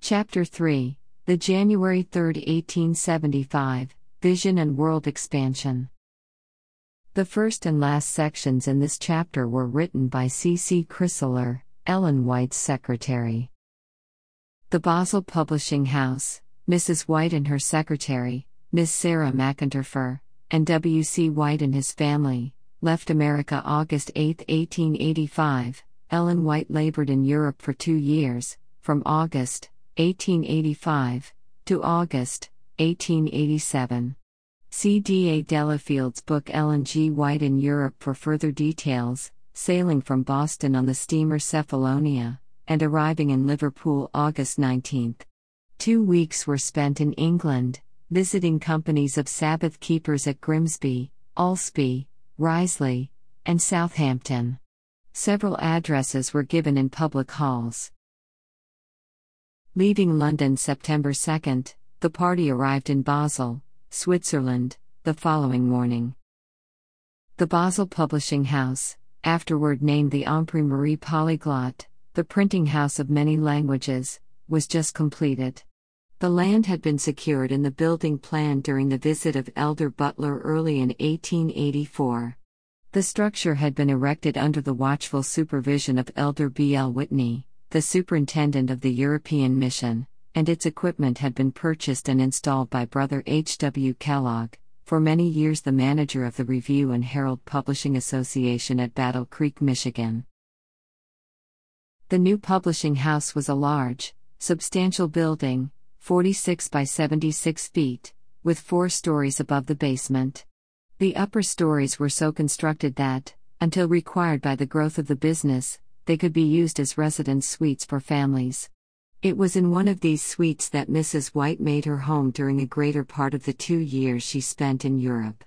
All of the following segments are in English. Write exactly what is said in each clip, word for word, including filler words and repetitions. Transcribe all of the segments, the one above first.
Chapter three, The January third, eighteen seventy-five, Vision and World Expansion. The first and last sections in this chapter were written by C C Chrysler, Ellen White's secretary. The Basel Publishing House, Missus White and her secretary, Miss Sarah McIntyre, and W C White and his family, left America August eighth, eighteen eighty-five. Ellen White labored in Europe for two years, from August eighteen eighty-five to August eighteen eighty-seven. See D A Delafield's book Ellen G. White in Europe for further details, sailing from Boston on the steamer Cephalonia, and arriving in Liverpool August nineteenth. Two weeks were spent in England, visiting companies of Sabbath keepers at Grimsby, Alsby, Risley, and Southampton. Several addresses were given in public halls. Leaving London September second, the party arrived in Basel, Switzerland, the following morning. The Basel Publishing House, afterward named the Imprimerie Polyglotte, the printing house of many languages, was just completed. The land had been secured in the building planned during the visit of Elder Butler early in eighteen eighty-four. The structure had been erected under the watchful supervision of Elder B L Whitney, the superintendent of the European Mission, and its equipment had been purchased and installed by Brother H W Kellogg, for many years the manager of the Review and Herald Publishing Association at Battle Creek, Michigan. The new publishing house was a large, substantial building, forty-six by seventy-six feet, with four stories above the basement. The upper stories were so constructed that, until required by the growth of the business, they could be used as residence suites for families. It was in one of these suites that Missus White made her home during a greater part of the two years she spent in Europe.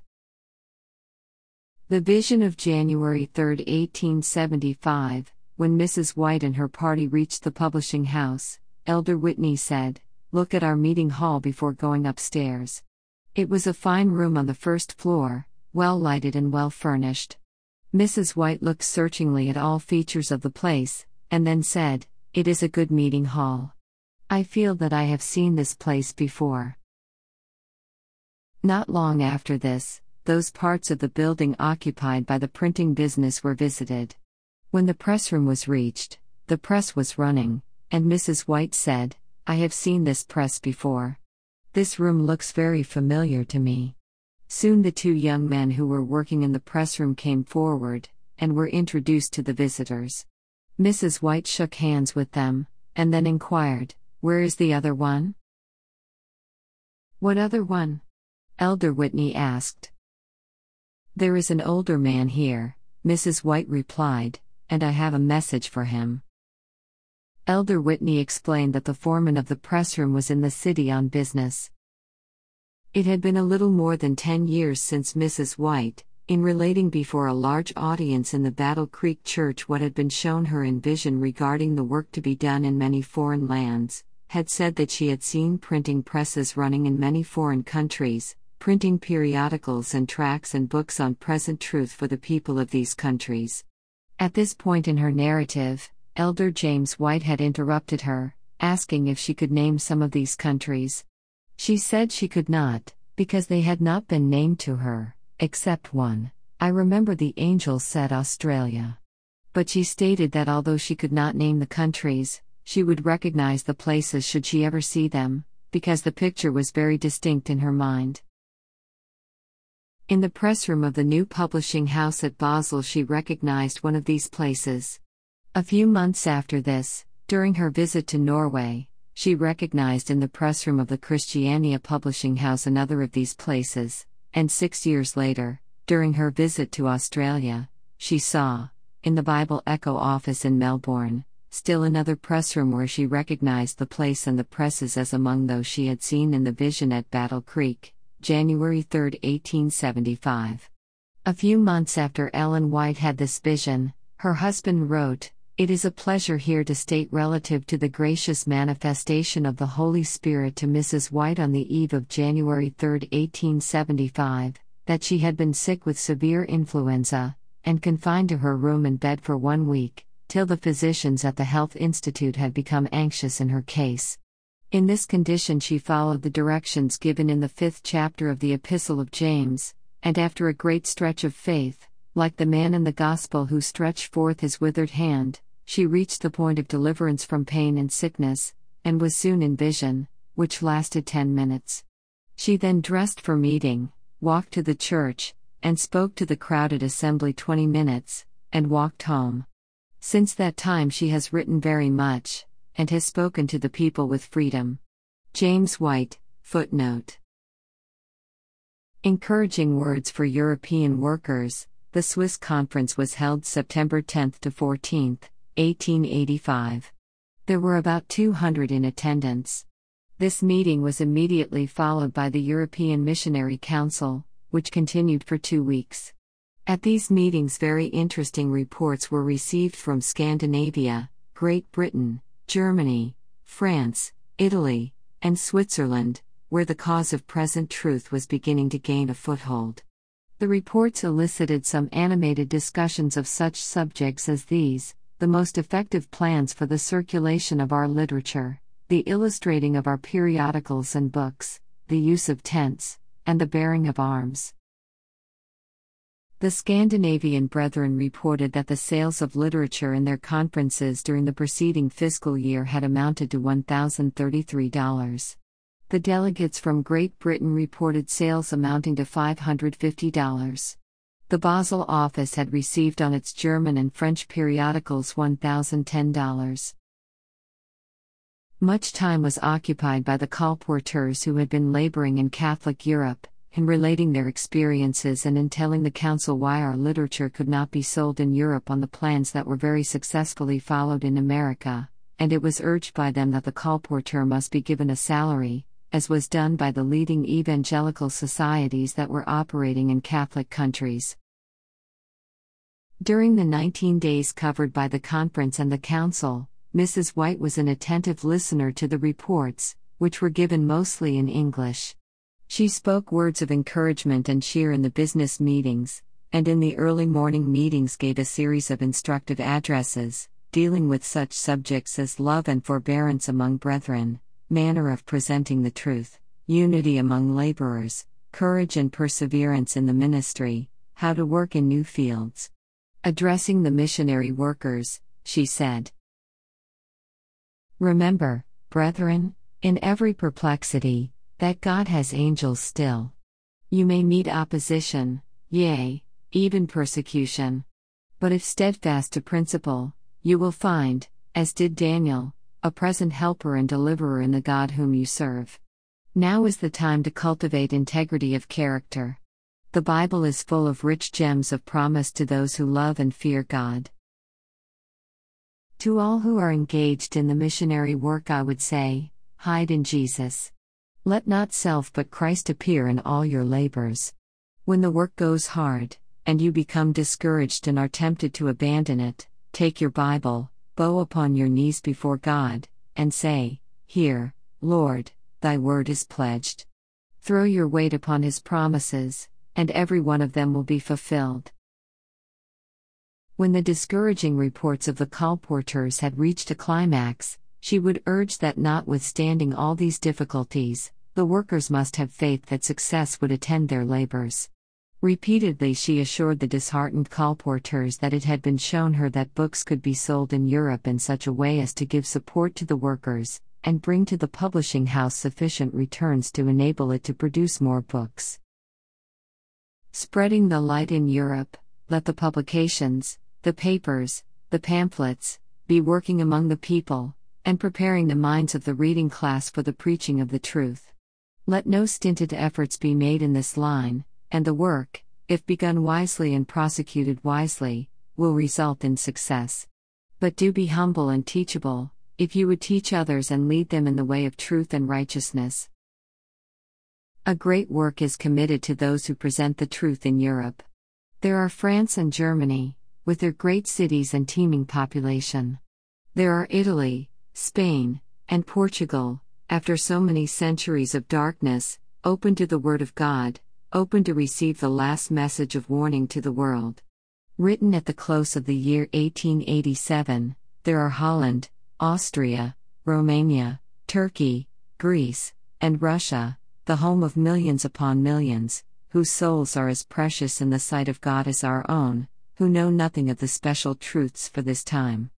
The vision of January third, eighteen seventy-five, when Missus White and her party reached the publishing house, Elder Whitney said, "Look at our meeting hall before going upstairs." It was a fine room on the first floor, well lighted and well furnished. Missus White looked searchingly at all features of the place, and then said, "It is a good meeting hall. I feel that I have seen this place before." Not long after this, those parts of the building occupied by the printing business were visited. When the pressroom was reached, the press was running, and Missus White said, "I have seen this press before. This room looks very familiar to me." Soon the two young men who were working in the pressroom came forward, and were introduced to the visitors. Missus White shook hands with them, and then inquired, "Where is the other one?" "What other one?" Elder Whitney asked. "There is an older man here," Missus White replied, "and I have a message for him." Elder Whitney explained that the foreman of the pressroom was in the city on business. It had been a little more than ten years since Missus White, in relating before a large audience in the Battle Creek Church what had been shown her in vision regarding the work to be done in many foreign lands, had said that she had seen printing presses running in many foreign countries, printing periodicals and tracts and books on present truth for the people of these countries. At this point in her narrative, Elder James White had interrupted her, asking if she could name some of these countries. She said she could not, because they had not been named to her, except one. I remember the angel said Australia. But she stated that although she could not name the countries, she would recognize the places should she ever see them, because the picture was very distinct in her mind. In the pressroom of the new publishing house at Basel she recognized one of these places. A few months after this, during her visit to Norway, she recognized in the pressroom of the Christiania Publishing House another of these places, and six years later, during her visit to Australia, she saw, in the Bible Echo office in Melbourne, still another pressroom where she recognized the place and the presses as among those she had seen in the vision at Battle Creek, January third, eighteen seventy-five. A few months after Ellen White had this vision, her husband wrote, "It is a pleasure here to state relative to the gracious manifestation of the Holy Spirit to Missus White on the eve of January third, eighteen seventy-five, that she had been sick with severe influenza, and confined to her room and bed for one week, till the physicians at the Health Institute had become anxious in her case. In this condition she followed the directions given in the fifth chapter of the Epistle of James, and after a great stretch of faith, like the man in the Gospel who stretched forth his withered hand, she reached the point of deliverance from pain and sickness, and was soon in vision, which lasted ten minutes. She then dressed for meeting, walked to the church, and spoke to the crowded assembly twenty minutes, and walked home. Since that time she has written very much, and has spoken to the people with freedom. James White, footnote. Encouraging words for European workers. The Swiss conference was held September tenth to fourteenth, eighteen eighty-five. There were about two hundred in attendance. This meeting was immediately followed by the European Missionary Council, which continued for two weeks. At these meetings very interesting reports were received from Scandinavia, Great Britain, Germany, France, Italy, and Switzerland, where the cause of present truth was beginning to gain a foothold. The reports elicited some animated discussions of such subjects as these: the most effective plans for the circulation of our literature, the illustrating of our periodicals and books, the use of tents, and the bearing of arms. The Scandinavian Brethren reported that the sales of literature in their conferences during the preceding fiscal year had amounted to one thousand thirty-three dollars. The delegates from Great Britain reported sales amounting to five hundred fifty dollars. The Basel office had received on its German and French periodicals one thousand ten dollars. Much time was occupied by the colporteurs who had been laboring in Catholic Europe, in relating their experiences and in telling the Council why our literature could not be sold in Europe on the plans that were very successfully followed in America, and it was urged by them that the colporteur must be given a salary, as was done by the leading evangelical societies that were operating in Catholic countries. During the nineteen days covered by the conference and the council, Missus White was an attentive listener to the reports, which were given mostly in English. She spoke words of encouragement and cheer in the business meetings, and in the early morning meetings gave a series of instructive addresses, dealing with such subjects as love and forbearance among brethren, manner of presenting the truth, unity among laborers, courage and perseverance in the ministry, how to work in new fields. Addressing the missionary workers, she said, "Remember, brethren, in every perplexity, that God has angels still. You may meet opposition, yea, even persecution. But if steadfast to principle, you will find, as did Daniel, a present helper and deliverer in the God whom you serve. Now is the time to cultivate integrity of character. The Bible is full of rich gems of promise to those who love and fear God." To all who are engaged in the missionary work I would say, hide in Jesus. Let not self but Christ appear in all your labors. When the work goes hard, and you become discouraged and are tempted to abandon it, take your Bible, bow upon your knees before God, and say, "Here, Lord, thy word is pledged." Throw your weight upon his promises, and every one of them will be fulfilled. When the discouraging reports of the colporteurs had reached a climax, she would urge that notwithstanding all these difficulties, the workers must have faith that success would attend their labors. Repeatedly she assured the disheartened colporteurs that it had been shown her that books could be sold in Europe in such a way as to give support to the workers, and bring to the publishing house sufficient returns to enable it to produce more books. Spreading the light in Europe, let the publications, the papers, the pamphlets, be working among the people, and preparing the minds of the reading class for the preaching of the truth. Let no stinted efforts be made in this line, and the work, if begun wisely and prosecuted wisely, will result in success. But do be humble and teachable, if you would teach others and lead them in the way of truth and righteousness. A great work is committed to those who present the truth in Europe. There are France and Germany, with their great cities and teeming population. There are Italy, Spain, and Portugal, after so many centuries of darkness, open to the Word of God, open to receive the last message of warning to the world. Written at the close of the year eighteen eighty-seven, there are Holland, Austria, Romania, Turkey, Greece, and Russia, the home of millions upon millions, whose souls are as precious in the sight of God as our own, who know nothing of the special truths for this time.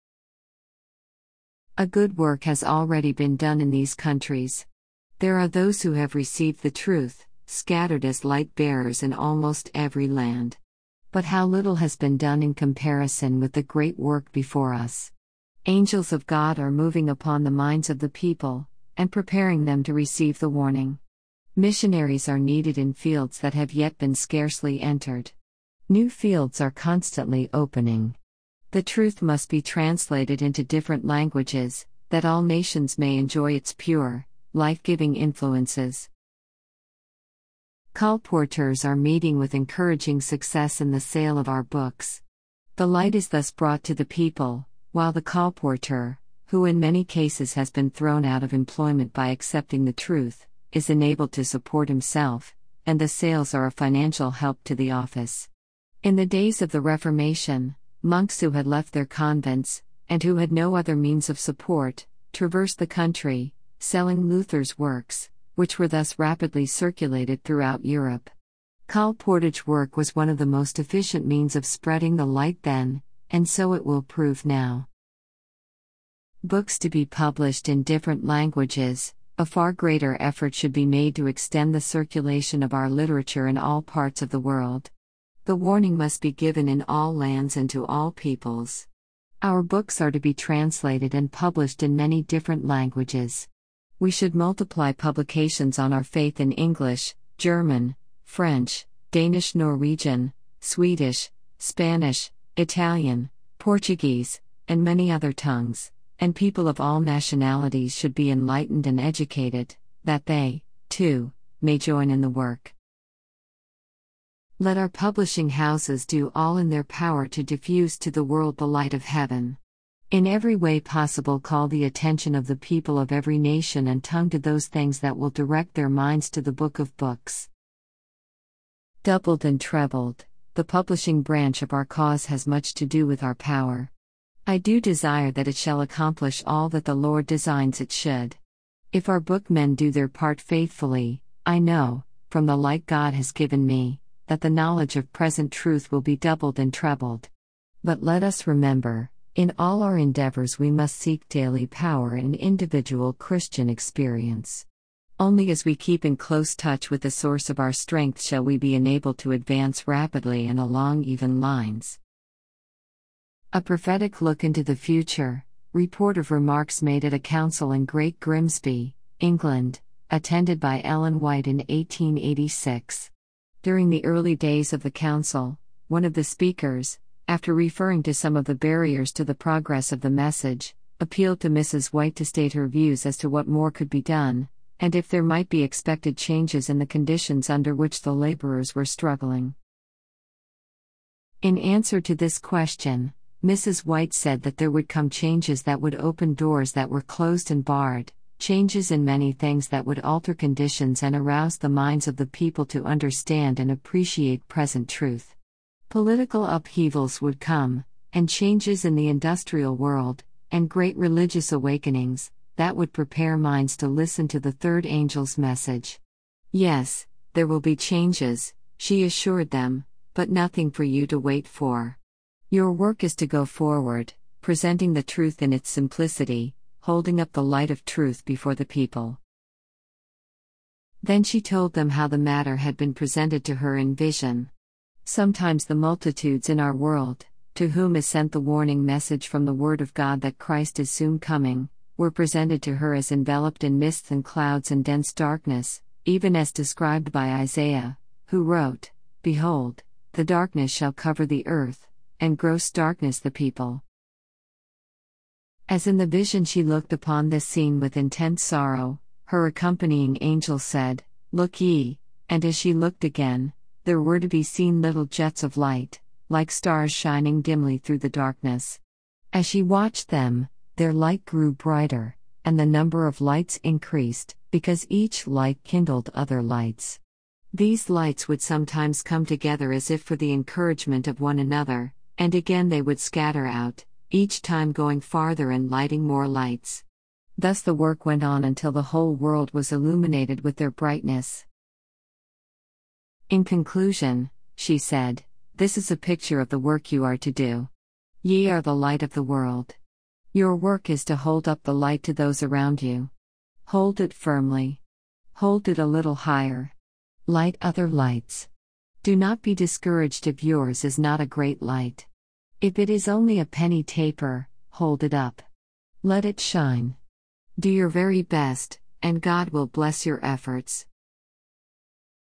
A good work has already been done in these countries. There are those who have received the truth, scattered as light bearers in almost every land. But how little has been done in comparison with the great work before us. Angels of God are moving upon the minds of the people, and preparing them to receive the warning. Missionaries are needed in fields that have yet been scarcely entered. New fields are constantly opening. The truth must be translated into different languages, that all nations may enjoy its pure, life-giving influences. Colporteurs are meeting with encouraging success in the sale of our books. The light is thus brought to the people, while the colporteur, who in many cases has been thrown out of employment by accepting the truth, is enabled to support himself, and the sales are a financial help to the office. In the days of the Reformation, monks who had left their convents, and who had no other means of support, traversed the country, selling Luther's works, which were thus rapidly circulated throughout Europe. Colportage work was one of the most efficient means of spreading the light then, and so it will prove now. Books to be published in different languages. A far greater effort should be made to extend the circulation of our literature in all parts of the world. The warning must be given in all lands and to all peoples. Our books are to be translated and published in many different languages. We should multiply publications on our faith in English, German, French, Danish, Norwegian, Swedish, Spanish, Italian, Portuguese, and many other tongues, and people of all nationalities should be enlightened and educated, that they, too, may join in the work. Let our publishing houses do all in their power to diffuse to the world the light of heaven. In every way possible, call the attention of the people of every nation and tongue to those things that will direct their minds to the Book of Books. Doubled and trebled, the publishing branch of our cause has much to do with our power. I do desire that it shall accomplish all that the Lord designs it should. If our bookmen do their part faithfully, I know, from the light God has given me, that the knowledge of present truth will be doubled and trebled. But let us remember, in all our endeavors we must seek daily power and individual Christian experience. Only as we keep in close touch with the source of our strength shall we be enabled to advance rapidly and along even lines. A prophetic look into the future. Report of remarks made at a council in Great Grimsby, England, attended by Ellen White in eighteen eighty-six. During the early days of the council, one of the speakers, after referring to some of the barriers to the progress of the message, appealed to Missus White to state her views as to what more could be done, and if there might be expected changes in the conditions under which the laborers were struggling. In answer to this question, Missus White said that there would come changes that would open doors that were closed and barred, changes in many things that would alter conditions and arouse the minds of the people to understand and appreciate present truth. Political upheavals would come, and changes in the industrial world, and great religious awakenings, that would prepare minds to listen to the third angel's message. Yes, there will be changes, she assured them, but nothing for you to wait for. Your work is to go forward, presenting the truth in its simplicity, holding up the light of truth before the people. Then she told them how the matter had been presented to her in vision. Sometimes the multitudes in our world, to whom is sent the warning message from the Word of God that Christ is soon coming, were presented to her as enveloped in mists and clouds and dense darkness, even as described by Isaiah, who wrote, "Behold, the darkness shall cover the earth, and gross darkness the people." As in the vision she looked upon this scene with intense sorrow, her accompanying angel said, "Look ye," and as she looked again, there were to be seen little jets of light, like stars shining dimly through the darkness. As she watched them, their light grew brighter, and the number of lights increased, because each light kindled other lights. These lights would sometimes come together as if for the encouragement of one another, and again they would scatter out, each time going farther and lighting more lights. Thus the work went on until the whole world was illuminated with their brightness. In conclusion, she said, this is a picture of the work you are to do. Ye are the light of the world. Your work is to hold up the light to those around you. Hold it firmly. Hold it a little higher. Light other lights. Do not be discouraged if yours is not a great light. If it is only a penny taper, hold it up. Let it shine. Do your very best, and God will bless your efforts.